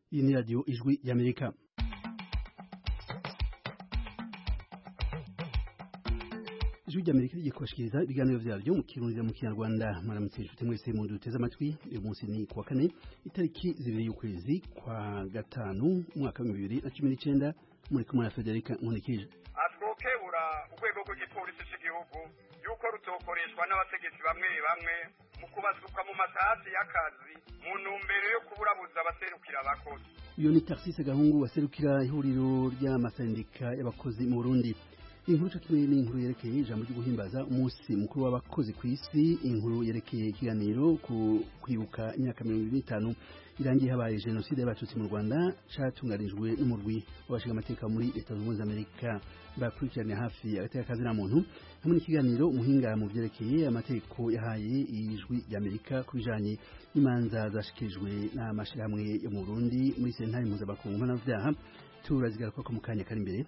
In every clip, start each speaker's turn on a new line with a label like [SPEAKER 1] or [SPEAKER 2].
[SPEAKER 1] Iyi ni radio Ijwi y'Amerika. Ijwi ry'Amerika rigiye kubashikiriza ibiganiro vyavyo mu Kirundi mu Kinyarwanda. Mwaramutse inshuti mwese mu duteze amatwi. Uyu munsi ni kuwa kane itariki 2 y'ukwezi kwa gatanu umwaka wa 2019 muri kumwe na Federica Nkunikije.
[SPEAKER 2] Atwokebura urwego rw'igipolisi cy'igihugu yuko rutokoreshwa n'abategetsi bamwe mu kubasuka mu matasi y'akazi mu ntumbero yo kuburabuza abaserukira abakozi.
[SPEAKER 1] Uyu ni Tarsise Gahungu waserukira ihuriro ry'amasendika y'abakozi mu Burundi. Inkuru cyo ni inkuru yerekeye ijambo ryo guhimbaza umunsi mukuru w'abakozi ku isi, inkuru yerekeye ikiganiro ku kwibuka imyaka 25 irangiye habaye genocide y'abatutsi mu Rwanda catunganijwe n'umurwi wabashinga amateka muri Leta Zunze Ubumwe za Amerika bakurikirana hafi agateka kazina muntu hamwe n'ikiganiro umuhinga mu vyerekeye amateko yahaye Ijwi y'Amerika kubijanye n'imanza zashikirijwe n'amashirahamwe yo mu Burundi muri sentare mpuzamakungu mpanavyaha. Turazigaruka ko mu kanya kari imbere.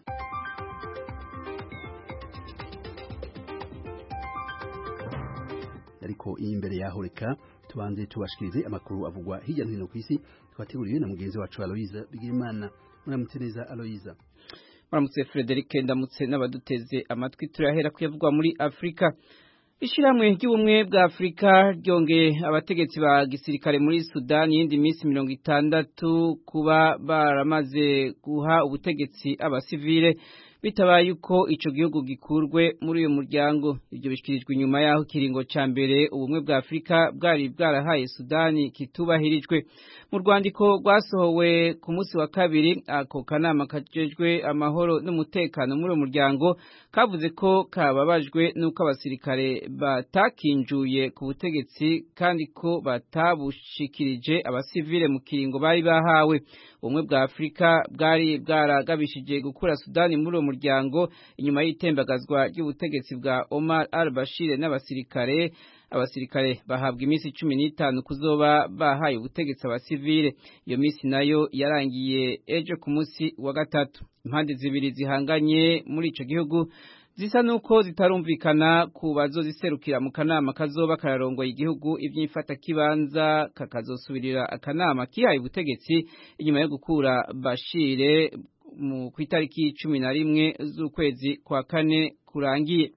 [SPEAKER 1] Ariko imbere yaho reka tubanze tubashikirize amakuru avugwa hirya no hino ku isi twateguriwe na mugenzi wacu Aloise Bigimana. Muramutse neza Aloise.
[SPEAKER 3] Muramutse Frederic, ndamutse n'abaduteze amatwi. Turahera kuyavugwa muri Afrika. Ishiramwe ry'ubumwe bwa Afrika ryongeye abategetsi ba gisirikare muri Sudan yindi minsi 60 kuba baramaze guha ubutegetsi abasivile bitabaye uko ico gihugu gikurwe muri uyu muryango. Ibyo bishikirijwe nyuma yaho kiringo ca mbere ubumwe bwa Afrika bwari bwarahaye Sudani kitubahirijwe. Mu rwandiko rwasohowe ku munsi wa kabiri, ako kanama kajejwe amahoro n'umutekano muri uyu muryango kavuze ko kababajwe nuko abasirikare batakinjuye ku butegetsi kandi ko batabushikirije abasivile mu kiringo bari bahawe. Ubumwe bwa Afrika bwari bwaragabishije gukura Sudani muri uwo muryango inyuma y'itembagazwa ry'ubutegetsi bwa Omar al-Bashir n'abasirikare. Abasirikare bahabwa iminsi 15 kuzoba bahaye ubutegetsi abasivile. Iyo minsi nayo yarangiye ejo ku munsi wa gatatu. Impande zibiri zihanganye muri ico gihugu zisa nuko zitarumvikana ku bazoziserukira mu kanama kazoba kararongoye igihugu ivy'imfata kibanza kakazosubirira akanama kihaye ubutegetsi inyuma yo gukura Bashir mu kwitariki 11 z'ukwezi kwa kane kurangiye.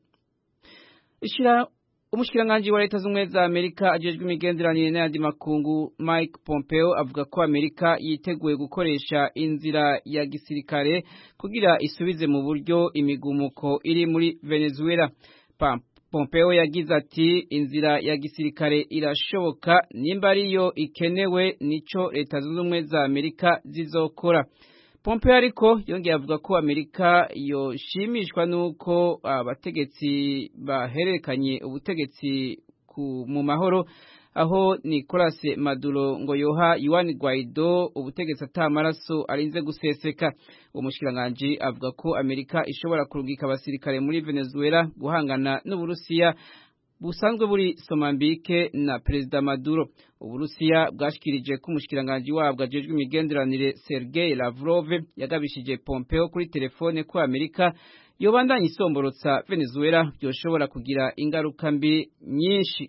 [SPEAKER 3] Umushikiranganji wa Leta Zunze Ubumwe za Amerika ajejwe imigenderanire n'ayandi makungu Mike Pompeo avuga ko Amerika yiteguye gukoresha inzira ya gisirikare kugira isubize mu buryo imigumuko iri muri Venezuela. Pompeo yagize ati inzira ya gisirikare irashoboka nimba ariyo ikenewe nico Leta Zunze Ubumwe za Amerika zizokora. Pompeo ariko yongeye avuga ko Amerika yoshimishwa nuko abategetsi bahererekanye ubutegetsi mu mahoro, aho Nicolas Maduro ngo yoha Juan Guaido ubutegetsi atamaraso arinze guseseka. Umushikiranganji avuga ko Amerika ishobora kurungika abasirikare muri Venezuela guhangana n'Uburusiya busanzwe buri Somambike na Perezida Maduro. Uburusiya bwashikirije ko umushikiranganji wabwo ajejwe imigenderanire Sergei Lavrov yagabishije Pompeo kuri telefone ko Amerika yobandanya isomborotsa Venezuela byoshobora kugira ingaruka mbi nyinshi.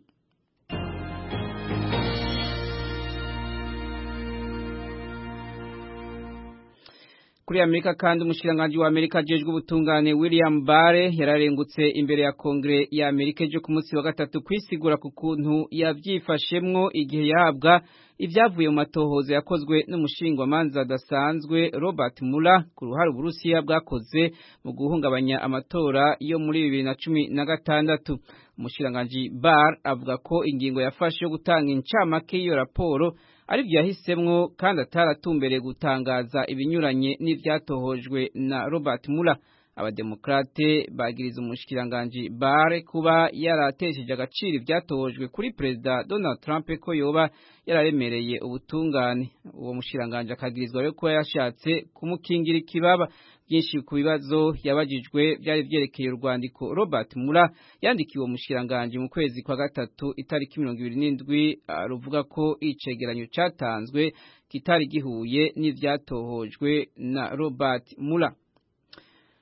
[SPEAKER 3] Kuri Amerika kandi umushikiranganji wa Amerika ajejwe ubutungane William Barr yararengutse imbere ya Kongre ya Amerika ejo ku munsi wa gatatu kwisigura ku kuntu yavyifashemwo igihe yahabwa ivyavuye mu matohoza yakozwe n'umushingwamanza adasanzwe Robert Mueller ku ruhare Uburusiya bwakoze mu guhungabanya amatora yo muri 2016. Umushikiranganji Barr avuga ko ingingo yafashe yo gutanga incamake y'iyo raporo ari byahisemwo kandi ataratumbereye gutangaza ibinyuranye n'ivyatohojwe na Robert Mueller. Abademokrate bagiriza umushikiranganji Barr kuba yaratesheje agaciro ivyatohojwe kuri Perezida Donald Trump ko yoba yararemereye ubutungane. Uwo mushikiranganji akagirizwa rero ko yashatse kumukingira ikibaba. Byinshi ku bibazo yabajijwe byari vyerekeye urwandiko Robert Mueller yandikiye uwo mushikiranganji mu kwezi kwa gatatu itariki 27 ruvuga ko icegeranyo catanzwe kitari gihuye n'ivyatohojwe na Robert Mueller.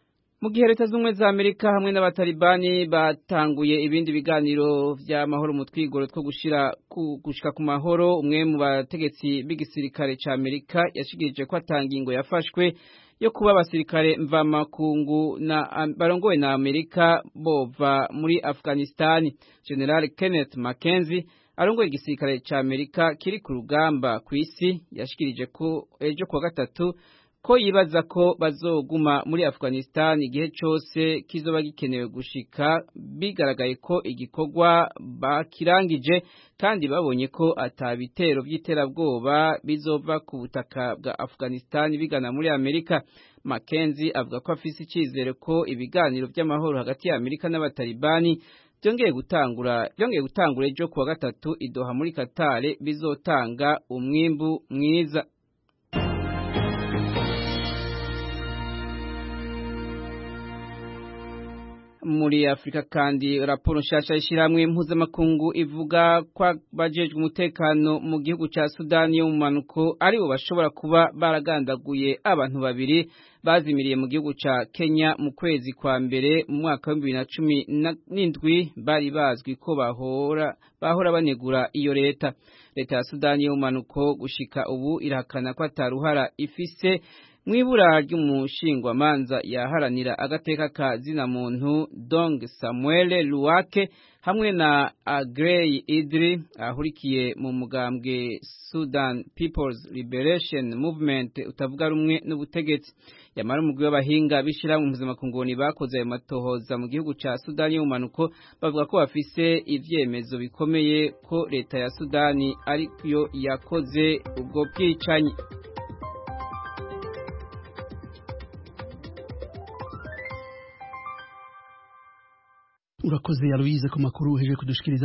[SPEAKER 3] Mu gihe leta z'ubumwe za Amerika hamwe n'abatalibani batanguye ibindi biganiro vy'amahoro mu twigoro two gushika ku mahoro, umwe mu bategetsi b'igisirikare ca Amerika yashikirije ko atangingo yafashwe yo kuba abasirikare mvamakungu barongowe na Amerika bova muri Afghanistan. General Kenneth McKenzie arongoye igisirikare ca Amerika kiri ku rugamba kw'isi yashikirije ko ejo kuwa gatatu ko yibaza ko bazoguma muri Afghanistan igihe cyose kizoba gikenewe gushika bigaragaye ko igikorwa bakirangije kandi babonye ko atabitero by'iterabwoba bizova ku butaka bwa Afghanistan bigana muri Amerika. Mackenzie avuga ko afise icizere ko ibiganiro by'amahoro hagati ya Amerika n'abatalibani byongeye gutangura ejo kuwa gatatu i Doha muri Qatar bizotanga umwimbu mwiza. Muri Afrika kandi raporo nshasha y'ishiramwe mpuzamakungu ivuga ko bajejwe umutekano mu gihugu ca Sudani yo mu manuko ari bo bashobora kuba baragandaguye abantu babiri bazimiriye mu gihugu ca Kenya mu kwezi kwa mbere mu mwaka wa 2017 bari bazwi ko bahora banegura iyo leta ya Sudani yo mu manuko gushika ubu irahakana ko ataruhara ifise mwibura ry'umushingwamanza yaharanira agateka ka zina muntu Dong Samuel Luake hamwe na Agrey Idri ahurikiye mu mugambwe Sudan People's Liberation Movement utavuga rumwe n'ubutegetsi. Yamara umugwi w'abahinga bishira mu mpuzamakungu bakoze ayo matohoza mu gihugu ca Sudani yo mu manuko bavuga ko bafise ivyemezo bikomeye ko leta ya Sudani ariyo yakoze ubwo bwicanyi.
[SPEAKER 1] Urakoze Aloise ku makuru uheje kudushikiriza.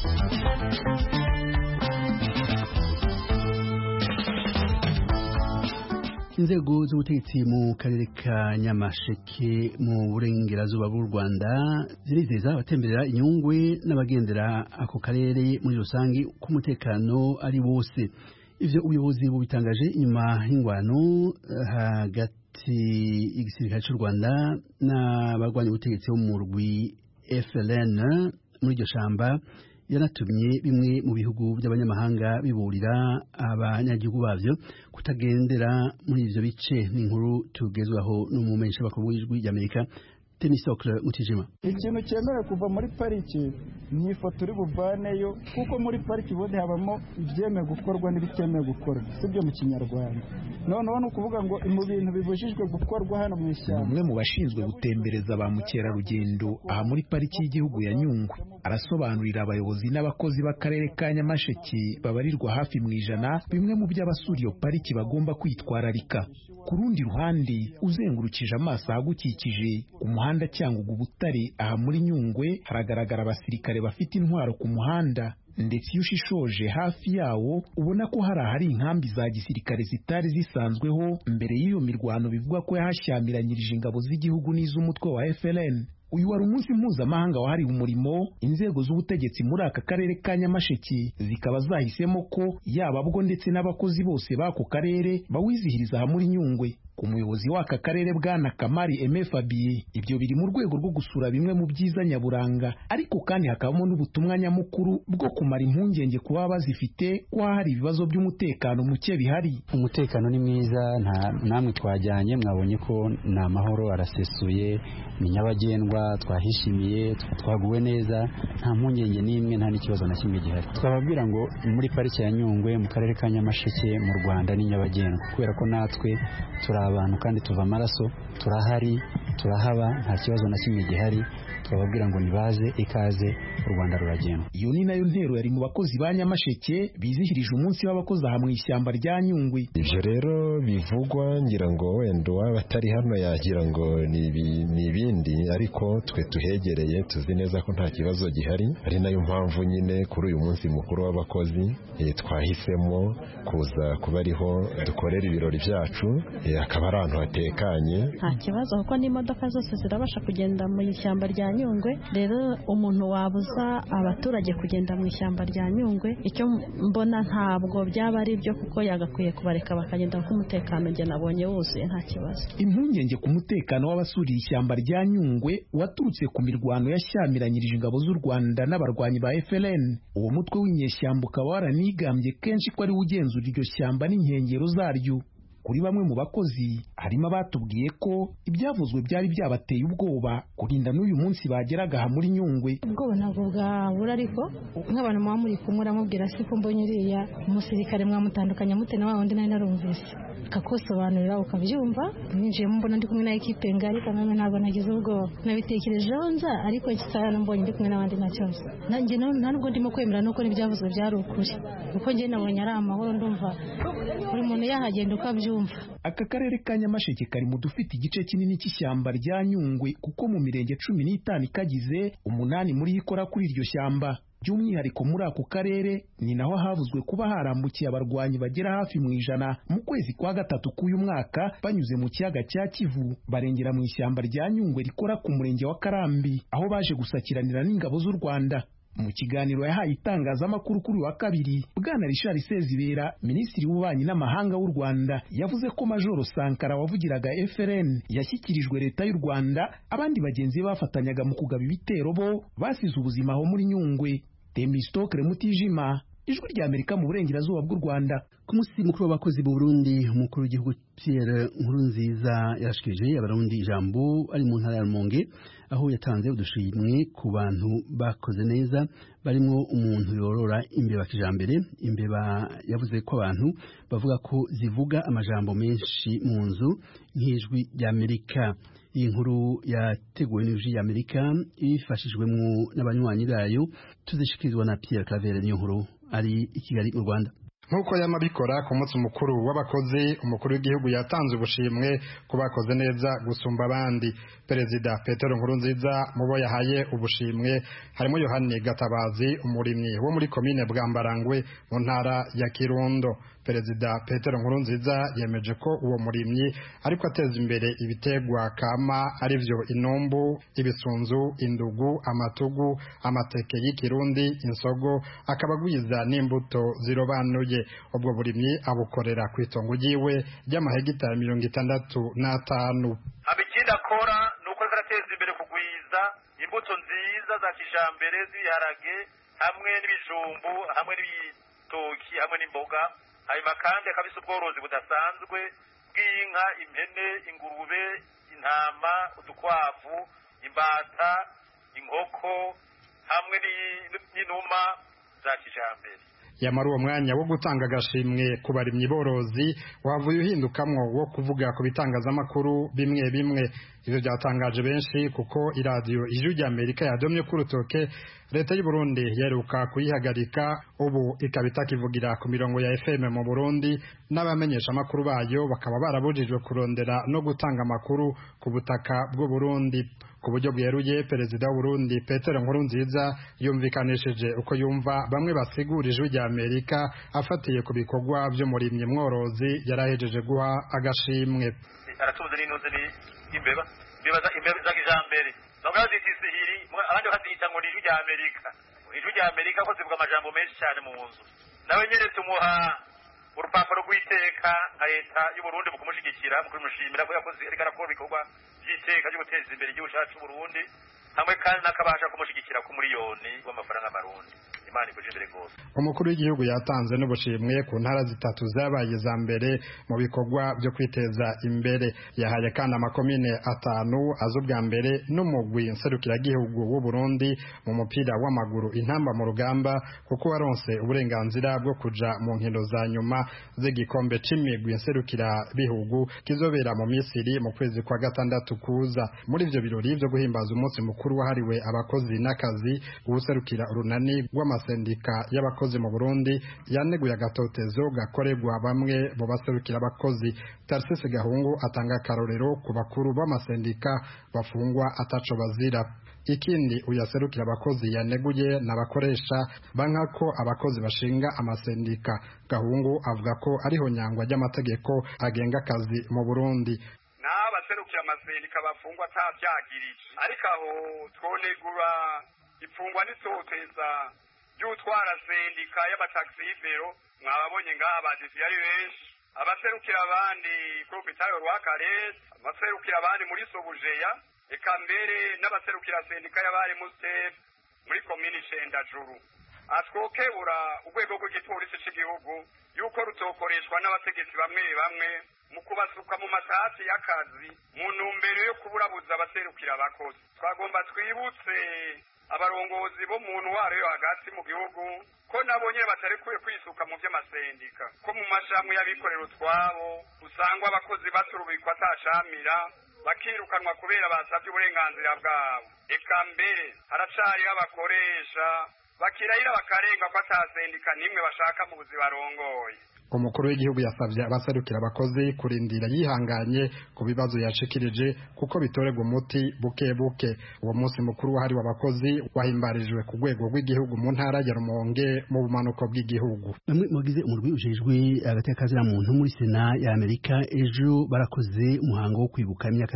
[SPEAKER 1] Inzego z'ubutegetsi mu karere ka Nyamasheke mu burengerazuba bw'u Rwanda zirizeza abatemberera Inyungwe n'abagendera ako karere muri rusangi ku mutekano ari wose. Ivyo ubuyobozi bubitangaje inyuma y'ingwano hagati y'igisirikare cy'u Rwanda n'abarwanya ubutegetsi bo mu rwi FLN muri iryo shamba yanatumye bimwe mu bihugu by'abanyamahanga biburira abanyagihugu bavyo kutagendera muri ivyo bice. N'inkuru tugezwaho n'umumenyesha bakuru w'ijwi ry'Amerika Temistocle Mutijima.
[SPEAKER 4] Ikintu cyemewe kuva muri pariki ni ifoto uri buvaneyo kuko muri pariki bode habamo ibyemewe gukorwa n'ibitemewe gukorwa sibyo mu Kinyarwanda. Noneho no kuvuga ngo mu bintu bibujijwe gukorwa hano mu ishyamba.
[SPEAKER 5] Umwe mu bashinzwe gutembereza ba mukerarugendo aha muri pariki y'igihugu ya Nyungwe arasobanurira abayobozi n'abakozi b'akarere ka Nyamasheke babarirwa hafi mu 100 bimwe mu by'abasura iyo pariki bagomba kwitwararika. Ku rundi ruhande uzengurukije amaso ahagukikije ku muhanda cyangwa ubutare aha muri Nyungwe haragaragara abasirikare bafite intwaro ku muhanda, ndetse iyo ushishoje hafi yawo ubona ko hari inkambi za gisirikare zitari zisanzweho mbere y'iyo mirwano bivugwa ko yahashyamiranyirije ingabo z'igihugu n'iz'umutwe wa FLN. Uyu wari umunsi mpuzamahanga wahariwe umurimo. Inzego z'ubutegetsi muri aka karere ka Nyamasheke zikaba zahisemo ko yaba bwo ndetse n'abakozi bose b'ako karere bawizihiriza aha muri Nyungwe. Ku muyobozi w'aka karere bwana Kamari Aime Fabien, ibyo biri mu rwego rwo gusura bimwe mu byiza nyaburanga, ariko kandi hakabamo n'ubutumwa nyamukuru bwo kumara impungenge kuba bazifite ko hari ibibazo by'umutekano muke bihari.
[SPEAKER 6] Umutekano ni mwiza, namwe twajyanye mwabonye ko na mahoro arasesuye, ni nyabagendwa, twahishimiye, twaguwe neza, nta mpungenge n'imwe, nta n'ikibazo na kimwe gihari. Twababwira ngo muri pariki ya Nyungwe mu karere ka Nyamasheke mu Rwanda ni nyabagendwa, kubera ko natwe turi abantu kandi tuva amaraso, turahari, turahaba, nta kibazo na kimwe gihari. Twababwira ngo nibaze ikaze, u Rwanda ruragenda.
[SPEAKER 5] Iyo ni nayo ntero yari mu bakozi ba Nyamasheke bizihirije umunsi w'abakozi aha mu ishyamba rya Nyungwe.
[SPEAKER 7] Ivyo rero bivugwa ngira ngo wenda abatari hano yagira ngo ni ibindi, ariko twe tuhegereye tuzi neza ko nta kibazo gihari. Ari nayo mpamvu nyine kuri uyu munsi mukuru w'abakozi twahisemo kuza kuba ariho dukorera ibirori byacu, akaba ari ahantu hatekanye.
[SPEAKER 8] Nta kibazo kuko n'imodoka zose zirabasha kugenda mu ishyamba rya Nyungwe. Rero umuntu wabuza abaturage kugenda mu ishyamba rya Nyungwe, icyo mbona ntabwo byaba ari byo, kuko yagakwiye kubareka bakagenda ku mutekano nge nabonye wuzuye nta kibazo.
[SPEAKER 5] Impungenge ku mutekano w'abasuriye ishyamba rya Nyungwe waturutse ku mirwano yashyamiranyirije ingabo z'u Rwanda n'abarwanyi ba FLN. Uwo mutwe w'inyeshyamba ukaba waranigambye kenshi ko ari ugenzura iryo shyamba n'inkengero zaryo. Kuri bamwe mu bakozi harimo abatubwiye ko ibyavuzwe byari byabateye ubwoba kurinda n'uyu munsi bageraga aha muri Nyungwe.
[SPEAKER 9] Ubwoba ntabwo bwabura, ariko nk'abantu muba muri kumwe uramubwira si ko mbonye uriya umusirikare mwamutandukanya mute na wa wundi nari narumvise, akakusobanurira ukabyumva. Ninjiyemo mbona ndi kumwe na ekipe ngari, kandi ntabwo nagize ubwoba, nabitekerejeho nza, ariko cyane mbonye ndi kumwe n'abandi nta kibazo. Nanjye ntabwo ndimo kwemera nuko n'ibyavuzwe byari ukuri, kuko njye nabonye ari amahoro, ndumva buri muntu yahagenda ukabyumva.
[SPEAKER 5] Aka karere ka Nyamasheke kari mu dufite igice kinini cy'ishyamba rya Nyungwe, kuko mu mirenge 15 kagize 8 muri ikora kuri iryo shyamba. By'umwihariko muri ako karere ni naho havuzwe kuba harambukiye abarwanyi bagera hafi mu 100 mu kwezi kwa gatatu k'uyu mwaka, banyuze mu kiyaga cya Kivu barengera mu ishyamba rya Nyungwe rikora ku murenge wa Karambi, aho baje gusakiranira n'ingabo z'u Rwanda. Mu kiganiro yahaye itangazamakuru kuri wa kabiri, Bwana Richard Sezibera, Minisitiri w'Ububanyi n'Amahanga w'u Rwanda, yavuze ko Majoro Sankara wavugiraga FLN yashyikirijwe leta y'u Rwanda, abandi bagenzi bafatanyaga mu kugaba ibitero bo basize ubuzima aho muri Nyungwe. Temistokre Mutijima, Ijwi rya Amerika mu burengerazuba bw'u Rwanda.
[SPEAKER 1] Ku munsi mukuru w'abakozi mu Burundi, umukuru w'igihugu Pierre Nkurunziza yarashikije abarundi ijambo ari mu ntara ya Rumonge, aho yatanze udushimwe ku bantu bakoze neza, barimo umuntu yorora imbeba kijambere. Imbeba yavuze ko abantu bavuga ko zivuga amajambo menshi mu nzu nk'Ijwi rya Amerika. Iyi nkuru yateguwe n'Ijwi rya Amerika ifashijwemo n'abanywanyi bayo, tuzishikirizwa na Pierre Claver. Niyo nkuru ari i Kigali mu Rwanda.
[SPEAKER 10] Nkuko yamabikora ku munsi mukuru w'abakozi, umukuru w'igihugu yatanze ubushimwe ku bakoze neza gusumba abandi. Perezida Petero Nkurunziza mu bo yahaye ubushimwe harimo Yohani Gatabazi, umurimyi wo muri komine Bwambarangwe mu ntara ya Kirundo. Perezida Petero Nkurunziza yemeje ko uwo murimyi ariko ateza imbere ibitegwa kama ari byo inombu, ibisunzu, indugu, amatugu, amateke y'Ikirundi, insogo, akabagwiza n'imbuto zirobanuye. Ubwo burimyi abukorera ku itongo ryiwe ry'amahegitari 65.
[SPEAKER 2] Abikindi akora nuko arateza imbere kugwiza imbuto nziza za kijambere z'ibiharage hamwe n'ibijumbu hamwe n'ibitoki hamwe n'imboga, hanyuma kandi akabisa ubworozi budasanzwe bw'inka, impene, ingurube, intama, udukwavu, imbata, inkoko hamwe n'inuma za kijambere.
[SPEAKER 10] Yamara uwo mwanya wo gutanga agashimwe ku barimyi borozi wavuye uhindukamwo wo kuvuga ku bitangazamakuru bimwe bimwe. Ibyo byatangaje benshi kuko iradiyo Ijwi rya Amerika yadomye ku rutoke leta y'u Burundi yaheruka kuyihagarika, ubu ikaba itakivugira ku mirongo ya FM mu Burundi, n'abamenyesha amakuru bayo bakaba barabujijwe kurondera no gutanga amakuru ku butaka bw'u Burundi. Ku buryo bweruye, Perezida w'u Burundi Petero Nkurunziza yumvikanishije uko yumva bamwe basigura Ijwi rya Amerika afatiye ku bikorwa by'umurimyi mworozi yarahejeje guha agashimwe.
[SPEAKER 2] Aratuze n'inoze ni imbeba za kijambere, bamwe bazitizihiri, abandi bazita ngo Ijwi rya Amerika. Ijwi rya Amerika ko zivuga amajambo menshi cyane mu nzu. Nawe nyene tumuha urupapuro rw'iteka nka leta y'u Burundi mu kumushigikira, mu kumushimira ko yakoze arakora ibikorwa by'iteka byo guteza imbere igihugu cyacu cy'u Burundi, hamwe kandi nakabasha kumushigikira ku miliyoni w'amafaranga y'amarundi. Imana ikujindire gose.
[SPEAKER 10] Umukuru w'igihugu yatanze n'ubushimwe ku ntara zitatu zabaye za mbere mu bikorwa byo kwiteza imbere. Yahaye kandi amakomine 5 azubwa mbere n'umugwi nserukiragihugu w'u Burundi mu mupira w'amaguru intamba mu rugamba, kuko waronse uburenganzira bwo kuja mu nkino za nyuma z'igikombe c'imigwi nserukira bihugu kizobera mu Misiri mu kwezi kwa gatandatu kuza. Muri ivyo birori byo guhimbaza umunsi mukuru wahariwe abakozi n'akazi, userukira urunani sendika y'abakozi mu Burundi yaneguye agatotezo gakorerwa bamwe mu baserukira abakozi. Tarsese Gahungu atanga karorero ku bakuru b'amasendika bafungwa ataco bazira. Ikindi uyaserukira abakozi yaneguye n'abakoresha banka ko abakozi bashinga amasendika. Gahungu avuga ko ariho nyangwa ry'amategeko agenga akazi mu Burundi.
[SPEAKER 11] abaserukira amasendika bafungwa atavyagirije ariko aho twonegura ifungwa n'isoteza ry'utwara sendika y'abataxivero mwababonye ngaha badisi yari benshi abaserukira abandi propitayo rwakaresi abaserukira abandi muri sobujeya eka mbere n'abaserukira sendika y'abari musef muri komini Cendajuru atwokebura urwego rw'igipolisi cy'igihugu yuko rutokoreshwa n'abategetsi bamwe bamwe mu kubasuka mu masasi y'akazi mu ntumbero yo kuburabuza abaserukira abakozi twagomba twibutse abarongozi bo mu ntwaro yo hagati mu gihugu ko nabonye batarekuye kwisuka mu by'amasendika ko mu mashamwe y'abikorera utwabo usanga abakozi baturubikwa atacamira bakirukanwa kubera basabye uburenganzira bwabo eka mbere haracariho abakoresha bakirahira bakarenga ko atasendika nimwe bashaka mu buzi barongoye
[SPEAKER 10] umukuru w'igihugu yasabye abaserukira abakozi kurindira yihanganye ku bibazo yashikirije kuko bitorerwa umuti buke buke uwo munsi mukuru wahariwe abakozi wahimbarijwe ku rwego rw'igihugu mu ntara ya Rumonge mu bumanuko bw'igihugu
[SPEAKER 1] bamwe mugize umurwi ujejwe agateka kazira muntu muri Sena ya Amerika ejo barakoze umuhango wo kwibuka imyaka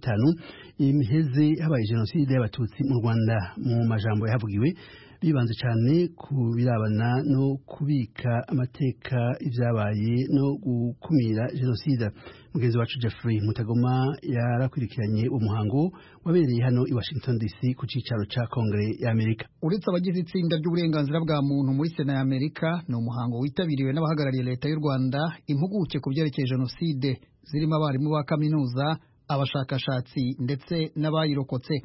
[SPEAKER 1] 25 imiheze habaye genocide y'abatutsi mu Rwanda mu majambo yahavugiwe bibanze cyane ku birabana no kubika amateka ibyabaye no gukumira genocide mugenzi wacu Jeffrey Mutagoma yarakwirikiranye umuhango wabereye hano i Washington DC ku cicaro ca Congress ya Amerika.
[SPEAKER 12] Uretse abagize itsinda ry'uburenganzira bwa muntu muri Sena ya Amerika ni umuhango witabiriwe n'abahagarariye leta y'u Rwanda impuguke ku byerekeye genocide zirimo abarimu ba kaminuza abashakashatsi ndetse n'abayirokotse.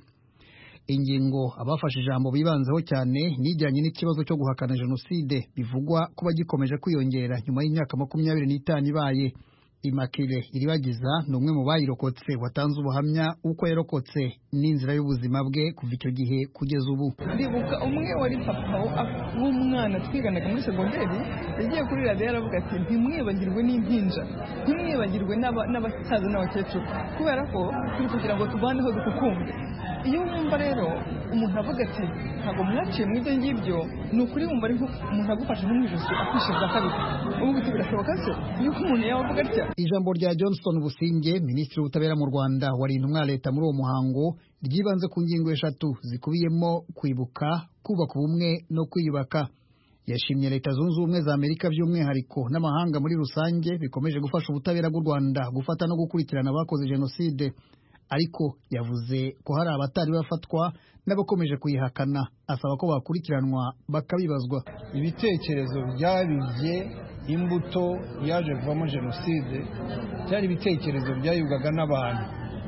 [SPEAKER 12] Ingingo abafashe ijambo bibanzeho cyane nijyanye n'ikibazo cyo guhakana genocide bivugwa kuba gikomeje kwiyongera nyuma y'imyaka 25 ibaye. Immaculée Iribagiza ni umwe mu bayirokotse watanze ubuhamya uko yarokotse n'inzira y'ubuzima bwe kuva icyo gihe kugeza ubu.
[SPEAKER 13] Ndibuka umwe wari papa w'umwana twiganaga muri segonderi yagiye kuri radio aravuga ati ntimwibagirwe n'impinja ntimwibagirwe n'abasaza n'abakecuru kubera ko turi kugira ngo tubaneho dukukumbe. Iyo wumva rero umuntu avuga ati ntabwo mwaciye mu ibyo ngibyo ni ukuri wumva ari umuntu agufashe nk'umwijosi akwishyuza kabiri ubu biti birashoboka se yuko umuntu yavuga atya.
[SPEAKER 12] Ijambo rya Johnston Businge minisitiri w'ubutabera mu Rwanda wari intumwa leta muri uwo muhango ryibanze ku ngingo 3 zikubiyemo kwibuka kubaka ubumwe no kwiyubaka. Yashimye leta zunze ubumwe za Amerika by'umwihariko n'amahanga muri rusange bikomeje gufasha ubutabera bw'u Rwanda gufata no gukurikirana abakoze genocide. Ariko yavuze ko hari abatari bafatwa n'abakomeje kuyihakana asaba ko bakurikiranwa bakabibazwa.
[SPEAKER 14] Ibitekerezo byabivye imbuto yaje kuvamo genocide byari ibitekerezo byayubwaga n'abantu.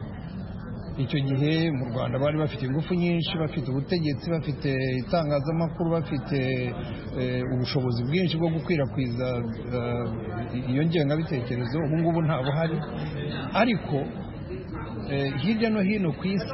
[SPEAKER 14] Icyo gihe mu Rwanda bari bafite ingufu nyinshi, bafite ubutegetsi, bafite itangazamakuru, bafite ubushobozi bwinshi bwo gukwirakwiza iyo ngengabitekerezo. Ubu ngubu nta buhari, ariko hirya no hino ku isi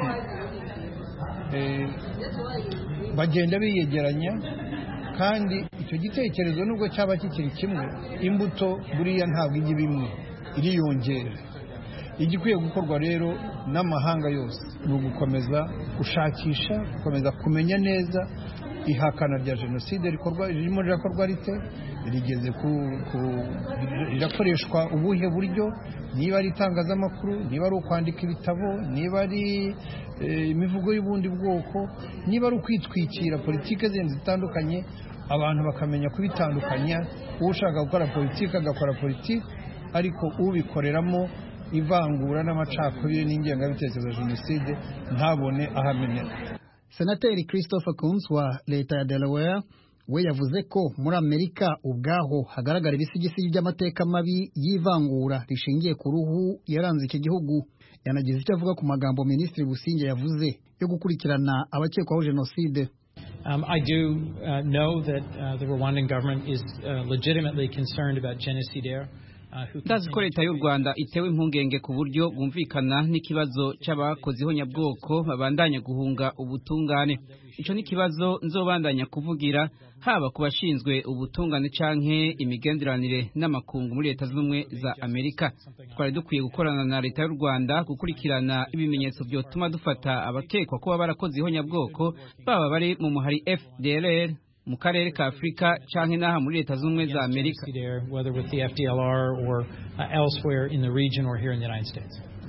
[SPEAKER 14] bagenda biyegeranya, kandi icyo gitekerezo nubwo cyaba kikiri kimwe, imbuto buriya ntabwo ijya bimwe, iriyongera. Igikwiye gukorwa rero n'amahanga yose ni ugukomeza gushakisha, gukomeza kumenya neza ihakana rya genocide ririmo rirakorwa rite, rigeze rirakoreshwa ubuhe buryo, niba ari itangazamakuru, niba ari ukwandika ibitabo, niba ari imivugo y'ubundi bwoko, niba ari ukwitwikira politike zindi zitandukanye, abantu bakamenya kubitandukanya. Ushaka gukora politike agakora politike, ariko ubikoreramo ivangura n'amacakubiri n'ingengabitekerezo genocide ntabone ahamenera.
[SPEAKER 12] Senateri Christopher Coons wa leta ya Delaware we yavuze ko muri Amerika ubwaho hagaragara ibisigisigi by'amateka mabi y'ivangura rishingiye ku ruhu yaranze iki gihugu. Yanagize icyo avuga ku magambo Minisitiri Businge yavuze yo gukurikirana abakekwaho genocide.
[SPEAKER 15] I do know that the Rwandan government is legitimately concerned about genocidaires.
[SPEAKER 3] Ndazi ko leta y'u Rwanda itewe impungenge ku buryo bumvikana n'ikibazo cy'abakozi honyabwoko babandanya guhunga ubutungane. Ico ni kibazo nzobandanya kuvugira haba ku bashinzwe ubutungane canke imigenderanire n'amakungu muri leta z'ubumwe za Amerika. Twari dukwiye gukorana na leta y'u Rwanda gukurikirana ibimenyetso byotuma dufata abakekwa ko barakoze honyabwoko baba bari mu muhari FDLR mu karere ka Afrika canke naha muri leta z'ubumwe za Amerika.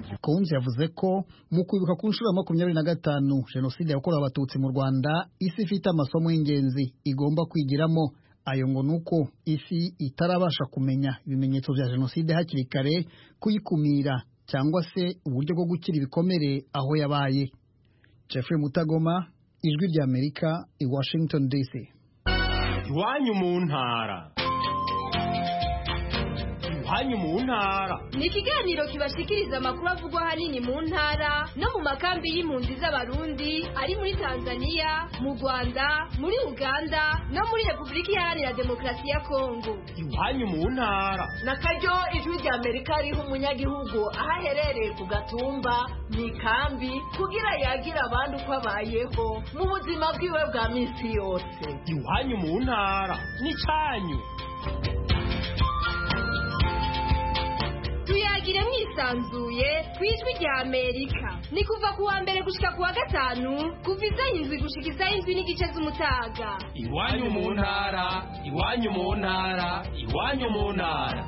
[SPEAKER 12] Kunze yavuze ko mu kwibuka ku nshuro ya 25 jenoside yakorewe abatutsi mu Rwanda isi ifite amasomo y'ingenzi igomba kwigiramo. Ayo ngo nuko isi itarabasha kumenya ibimenyetso bya jenoside hakiri kare, kuyikumira cyangwa se uburyo bwo gukira ibikomere aho yabaye. Jeffrey Mutagoma, Ijwi rya Amerika, i Washington DC.
[SPEAKER 16] Iwanyu mu ntara. Iwanyu mu ntara
[SPEAKER 17] ni ikiganiro kibashikiriza amakuru avugwa hanini mu ntara no mu makambi y'impunzi z'abarundi ari muri Tanzania, mu Rwanda, muri Uganda no muri Repubulika Iharanira Demokarasi ya Kongo.
[SPEAKER 16] Iwanyu mu ntara
[SPEAKER 18] nakaryo Ijwi rya Amerika riho umunyagihugu aho aherereye ku gatumba mu ikambi kugira yagira abandi uko abayeho mu buzima bwiwe bwa minsi yose.
[SPEAKER 16] Iwanyu mu ntara ni cyanyu.
[SPEAKER 17] Tuyagire mwisanzuye kwijwi rya Amerika. Ni kuva ku wa mbere gushika ku wa gatanu kuva isaha 7 gushika isaha 7:30 z'umutaga.
[SPEAKER 16] Iwanyu mu ntara, iwanyu mu ntara, iwanyu mu ntara.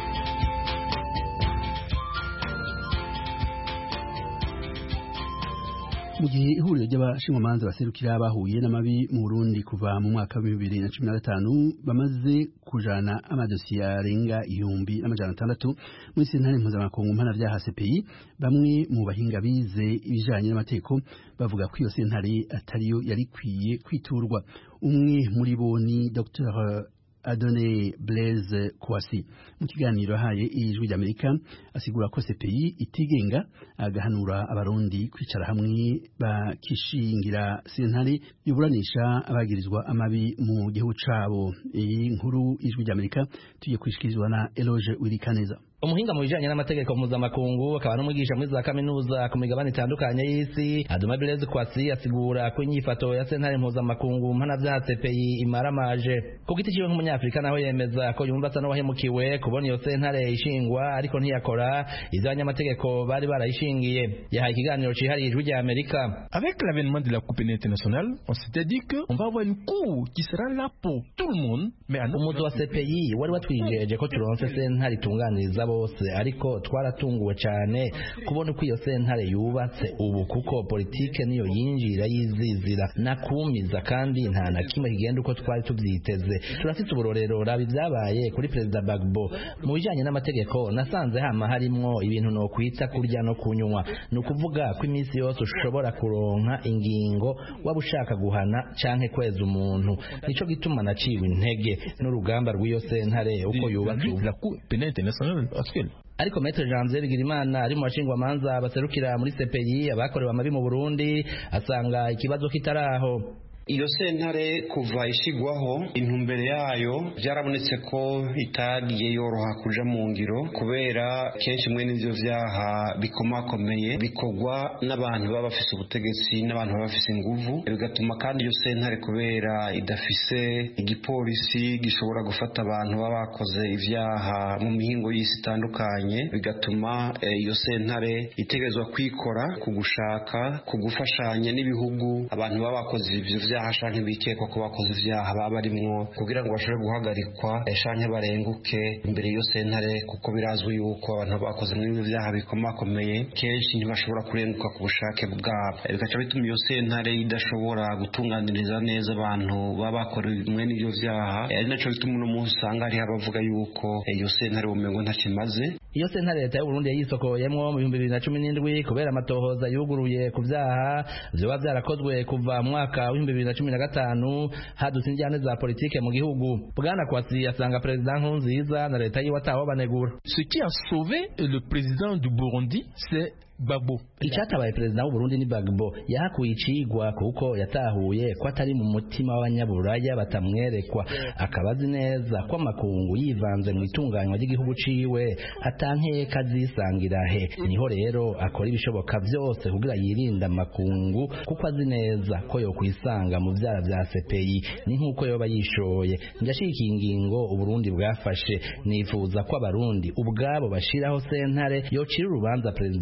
[SPEAKER 1] Mu gihe ihuriro ry'abashinjwamanza baserukira bahuye n'amabi mu Burundi kuva mu mwaka wa 2015 bamaze kujana amadosiye arenga 1600 muri sentare mpuzamakungu mpanavyaha CPI, bamwe mu bahinga bize ibijanye n'amategeko bavuga ko iyo sentare atariyo yari kwiye kwiturwa. Umwe muri bo ni Dr. Adone Blaise Kwasi mu kiganiro haye Ijwi rya Amerika asigura ko CPI itigenga, agahanura abarundi kwicara hamwe bakishingira sentare yuburanisha abagirizwa amabi mu gihugu cabo. Iyi nkuru Ijwi rya Amerika tugiye kwishikirizwa na Eloge Wirikaneza.
[SPEAKER 19] Umuhinga mu bijanye n'amategeko mpuzamakungu akaba n'umwigisha muri za kaminuza ku migabane itandukanye y'isi, Adone Blaise Kwasi asigura ko inyifato ya sentare mpuzamakungu mpanavyaha CPI imaramaje. Ku giti ciwe nk'umunyafrika naho yemeza ko yumva asa n'uwahemukiwe kubona iyo sentare ishingwa ariko ntiyakora izanyamategeko bari barayishingiye. Yahaye ikiganiro cihariye Ijwi rya Amerika.
[SPEAKER 20] Avec l'avènement de la Cour pénale internationale, on s'était dit que on va avoir une cour qui sera là pour tout le monde, mais
[SPEAKER 19] umuzo wa CPI wari watwijeje ko turonse sentare itunganiriza bose, ariko twaratunguwe cyane kubona ko iyo sentare yubatse ubu, kuko politike niyo yinjira yizizira nakumiza kandi nta na kimwe kigenda uko twari tubyiteze. Turafite uburorero rabi byabaye kuri Perezida Bagbo mu bijanye n'amategeko. Nasanze hama harimwo ibintu no kwita kurya no kunywa, nukuvuga ko iminsi yose ushobora kuronka ingingo waba ushaka guhana canke kweza umuntu. Nico gituma naciwe intege n'urugamba rw'iyo sentare uko yubatse ariko Maître Janvier Bigirimana ari mu bashingwamanza baserukira muri CPI abakorewe amabi mu Burundi asanga ikibazo kitaraho.
[SPEAKER 21] Iyo sentare kuva ishigwaho intumbere yayo byarabonetse ko itagiye yoroha kuja mu ngiro, kubera kenshi mwe n'ivyo vyaha bikomakomeye bikogwa n'abantu baba bafise ubutegetsi n'abantu baba bafise inguvu, bigatuma kandi iyo sentare kubera idafise igipolisi gishobora gufata abantu baba bakoze ivyaha mu mihingo y'isi itandukanye, bigatuma iyo sentare itegerezwa kwikora ku gushaka ku gufashanya n'ibihugu abantu baba bakoze ivyo vyaha shanke bikekwa ko bakoze ivyaha baba barimwo, kugira ngo bashobore guhagarikwa shanke barenguke imbere iyo sentare, kuko birazwi yuko abantu bakoze muri vyaha bikomakomeye kenshi ntibashobora kurenguka ku bushake bwabo, bikaca bituma iyo sentare idashobora gutunganiriza neza abantu baba bakorewe imwe n'ivyo vyaha. Ari naco bituma uno munsi usanga hariho abavuga yuko iyo sentare umengo ntakimaze.
[SPEAKER 19] Iyo sentare leta y'u Burundi yayisokoyemwo mu 2017 kubera amatohoza yuguruye ku vyaha vyoba vyarakozwe kuva mu mwaka wa 2015 hadutse injyane za politike mu gihugu. Bwana Kwasi asanga President Nkurunziza na leta yiwe ataho banegura.
[SPEAKER 20] Ce qui a sauvé le président du Burundi, c'est Gbagbo.
[SPEAKER 19] Icyatabaye President w'u Burundi ni Gbagbo. Yahakuye icigwa kuko yatahuye ko atari mu mutima w'abanyaburaya batamwerekwa, akabazi neza ko amakungu yivanze mu itunganywa ry'igihugu ciwe atankeka zisangira he. Niho rero akora ibishoboka byose kugira yirinda amakungu, kuko azi neza ko yo kwisanga mu vyara vya CPI ni nkuko yoba yishoye. Ndashika ingingo u Burundi bwafashe, nifuza ko abarundi ubwabo bashiraho sentare yocira urubanza President wabo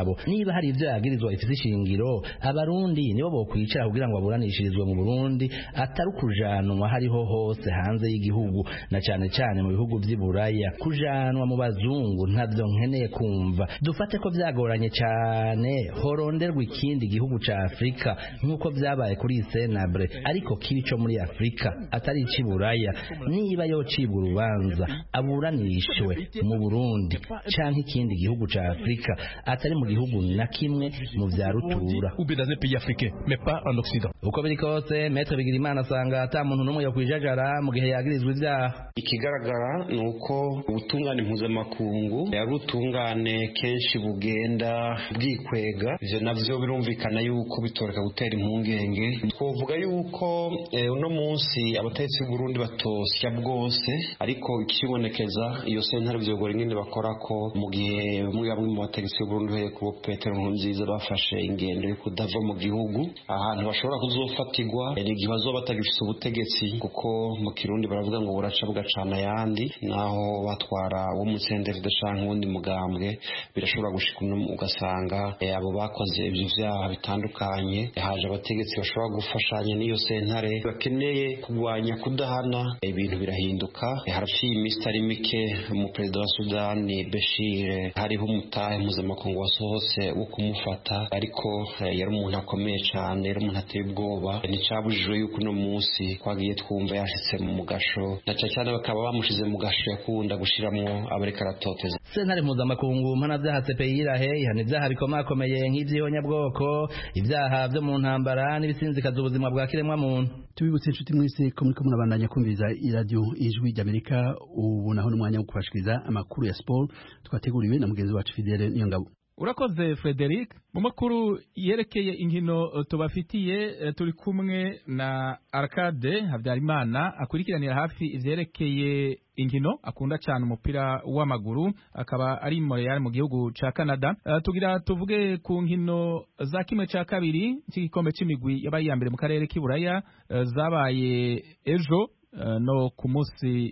[SPEAKER 19] wabo niba hari ivyo yagirizwa ifite ishingiro abarundi nibo bokwicara kugira ngo aburanishirizwe mu Burundi atari kujanwa hariho hose hanze y'igihugu na cyane cyane mu bihugu vy'Iburaya kujanwa mu bazungu ntavyo nkeneye kumva dufate ko vyagoranye cyane horonderwa ikindi gihugu ca Afrika nkuko vyabaye kuri Senabre ariko kibico muri Afrika atari ic'Iburaya niba yocibwa urubanza aburanishwe mu Burundi canke ikindi gihugu ca Afrika atari mu gihugu na kimwe mu vya rutura uko biri kose Maître Bigirimana asanga ata muntu n'umwe yo kwijajara mu gihe yagirizwa ivyaha
[SPEAKER 21] ikigaragara nuko ubutungane mpuzamakungu yari ubutungane kenshi bugenda bwikwega ivyo navyo birumvikana yuko bitoreka gutera impungenge twovuga yuko uno munsi abategetsi b'u Burundi batosya bwose ariko ikibonekeza iyo sentare vyogora ingene bakora ko mu gihe bamwe mu bategetsi b'u Burundi he ku Petero Nkurunziza bafashe ingendo yo kudava mu gihugu ahantu bashobora kuzofatirwa ni igihe bazoba batagifise ubutegetsi kuko mu Kirundi baravuga ngo buraca bugacana yandi naho batwara wo mu CNDD canke uwundi mugambwe birashobora gushika ugasanga abo bakoze ivyo vyaha bitandukanye haje abategetsi bashobora gufashanya n'iyo sentare bakeneye kugwanya kudahana ibintu birahinduka haraciye iminsi itari mike mu perezida wa Sudani Bashir hariho umutahe mpuzamakungu wasohose wo kumufata ariko yari umuntu akomeye cyane yari umuntu ateye ubwoba nicabujijwe yuko uno munsi twagiye twumva yashitse mu mugasho na cyane bakaba bamushize mu gasho yakunda gushiramwo abareka aratoteza
[SPEAKER 19] sentare mpuzamakungu mpanavyaha CPI irahe ihana ivyaha bikomakomeye nk'ivy'ihonyabwoko ivyaha vyo mu ntambara n'ibisinzikaza ubuzima bwa kiremwa muntu
[SPEAKER 1] tubibutse inshuti mwese ko muriko murabandanya kumviriza iradiyo ijwi ry'Amerika ubu naho n'umwanya wo kubashikiriza amakuru ya sport twateguriwe na mugenzi wacu Fidele Niyongabo.
[SPEAKER 4] Urakoze Frederic mu makuru yerekeye inkino tubafitiye turi kumwe na Arcade Habyarimana akurikiranira hafi ivyerekeye inkino akunda cyane umupira w'amaguru akaba ari Montreal mu gihugu ca Canada. Tugira tuvuge ku nkino za kimwe ca kabiri cy'igikombe c'imigwi yabaye ya mbere mu karere k'Iburaya zabaye ejo no ku munsi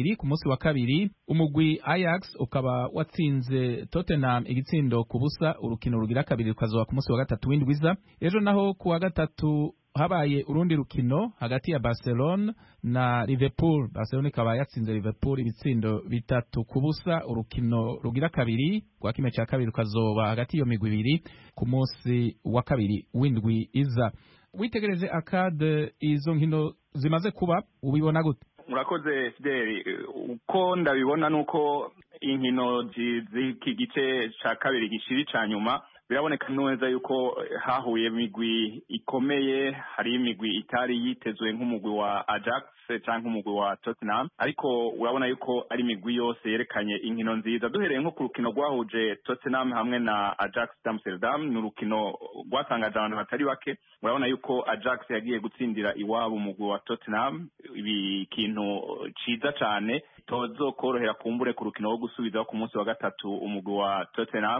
[SPEAKER 4] wa kabiri umugwi Ajax ukaba watsinze Tottenham igitsindo ku busa urukino rugira kabiri rukazoba ku munsi wa gatatu w'indwiza ejo naho ku wa gatatu habaye urundi rukino hagati ya Barcelona na Liverpool. Barcelona ikaba yatsinze Liverpool ibitsindo bitatu ku busa urukino rugira kabiri kwa kimwe cya kabiri rukazoba hagati iyo migwi ibiri ku munsi wa kabiri w'indwi iza. Witegereje Akade izo nkino zimaze kuba ubibona gute?
[SPEAKER 22] Murakoze Fideli, uko ndabibona nuko inkino z'iki gice ca kabiri gishiri ca nyuma biraboneka neza yuko hahuye imigwi ikomeye, hari imigwi itari yitezwe nk'umugwi wa Ajax canke umugwi wa Tottenham, ariko urabona yuko ari imigwi yose yerekanye inkino nziza. Duhereye nko ku rukino rwahuje Tottenham hamwe na Ajax d'Amsterdam, ni urukino rwatangaje abantu batari bake. Urabona yuko Ajax yagiye gutsindira iwabo umugwi wa Tottenham, ibi kintu ciza cane tozokorohera kumbure ku rukino rwo gusubizaho ku munsi wa gatatu umugwi wa Tottenham.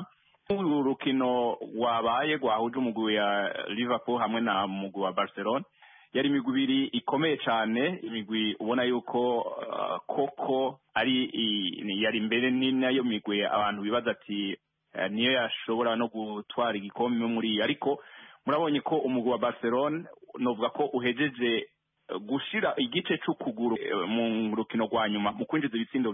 [SPEAKER 22] Urukino wabaye rwahuje umugwi ya Liverpool hamwe na umugwi wa Barcelona, yari imigwi ibiri ikomeye cyane, imigwi ubona yuko koko yari imbere ni nayo migwi abantu bibaza ati niyo yashobora no gutwara igikombe muri, ariko murabonye ko umugwi wa Barcelona novuga ko uhejeje gushira igice c'ukuguru mu rukino rwa nyuma mu kwinjiza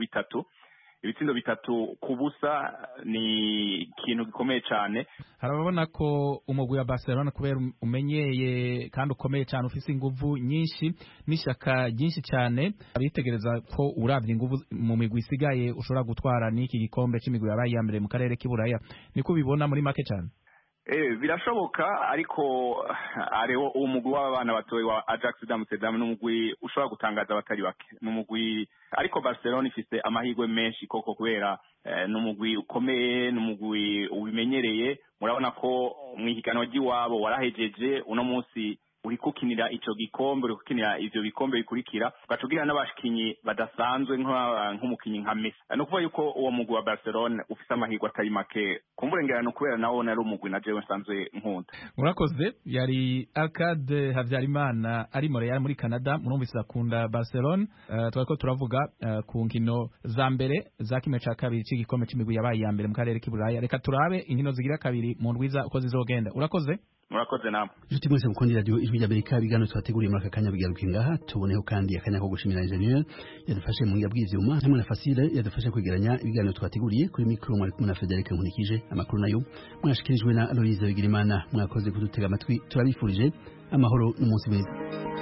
[SPEAKER 22] ibitsindo bitatu ku busa, ni ikintu gikomeye cyane.
[SPEAKER 4] Harababona ko umugwi wa Barcelona kubera umenyeye kandi ukomeye cyane ufise inguvu nyinshi n'ishaka ryinshi cyane, abitegereza ko uravye inguvu mu migwi isigaye ushobora gutwara n'iki gikombe c'imigwi yabaye ya mbere mu karere k'Iburaya. Niko bibona muri make cyane?
[SPEAKER 22] Birashoboka, ariko areho umugwi w'abana batoye wa Ajax d'Amsterdam n'umugwi ushobora gutangaza abatari bake, n'umugwi ariko Barcelona ifise amahirwe menshi koko kubera n'umugwi ukomeye, n'umugwi ubimenyereye. Murabona ko mu higanwa ry'iwabo warahejeje, uno munsi uri kukinira ico gikombe uri kukinira ivyo bikombe bikurikira ugacugira n'abashikinyi badasanzwe nk'umukinyi nka Messi no kuvuga yuko uwo mugwi wa Barcelona ufise amahirwe atari make kumburengerano kubera nawo nari umugwi na jewe nsanzwe nkunda.
[SPEAKER 4] Murakoze. Yari Arcade Havyarimana ari Montreal muri Canada, murumvise akunda Barcelona. Twariko turavuga ku nkino za mbere za kimwe ca kabiri c'igikombe c'imigwi yabaye ya mbere mu karere k'Iburaya. Reka turabe inkino zigira kabiri mu ndwiza uko zizogenda. Urakoze.
[SPEAKER 22] Murakoze namwe.
[SPEAKER 1] Juti mwese mukundi radio Ijwi ry'Amerika bigano twateguriye muri aka kanya bigaruka ngaha tuboneho kandi akanya ko gushimira engineer yadufashe mu bw'ivyuma hamwe na Fasile yadufashe kwegeranya ibigano twateguriye kuri micro mwari kumwe na Frederic Nkunikije amakuru nayo mwashikirijwe na Aloise Bigirimana. Mwakoze kudutega amatwi turabifurije amahoro n'umunsi mwiza.